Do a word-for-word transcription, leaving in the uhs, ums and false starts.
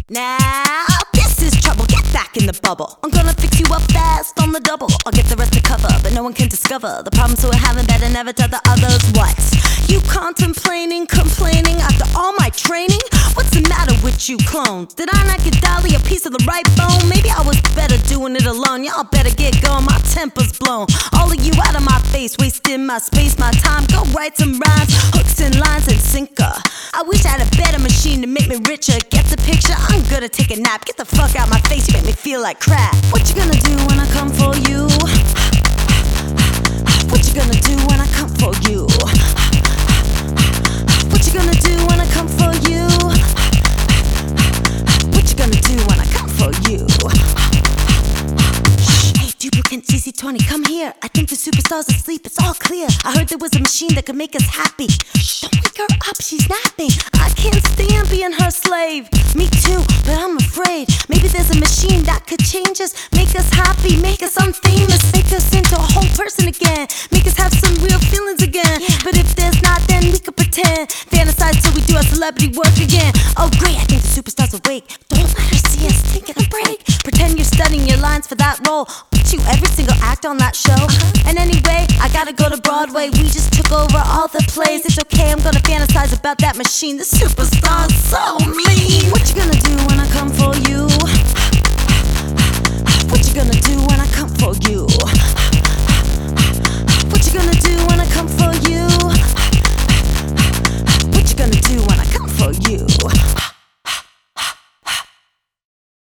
Now, this is trouble, get back in the bubble. I'm gonna fix you up fast on the double. I'll get the rest to cover, but no one can discover the problems we're having. Better never tell the others what you contemplating, complaining after all my training. What's the matter with you clones? Did I not get Dolly a piece of the right bone? Maybe I was better doing it alone. Y'all better get going, my temper's blown. All of you out of my face, wasting my space, my time. Go write some rhymes, hooks and lines and sinker. I wish I had a better machine to make me richer. Get the picture? I'm gonna take a nap. Get the fuck out my face, you make me feel like crap. What you gonna do when I come for you? What you gonna do when I come for you? What you gonna do when I come for you? What you gonna do when I come for you? Hey, duplicate G C twenty, come here. I think the superstar's asleep, it's all clear. I heard there was a machine that could make us happy. Shh, don't wake her up, she's napping. I can't stand being her slave. Me too, but I'm afraid. Maybe there's a machine that could change us, make us happy, make us unfamous, make us into a whole person again, make us have some real feelings again. Yeah. But if there's not, then we could pretend, fantasize till we do our celebrity work again. Oh great, I think the superstar's awake. Don't let her see us taking a break. Pretend you're studying your lines for that role. Put you every single act on that show. Uh-huh. And anyway, I gotta go to Broadway. We just took over all the plays. It's okay, I'm gonna fantasize about that machine. The superstar's so mean. What you gonna do when I come for you? What you gonna do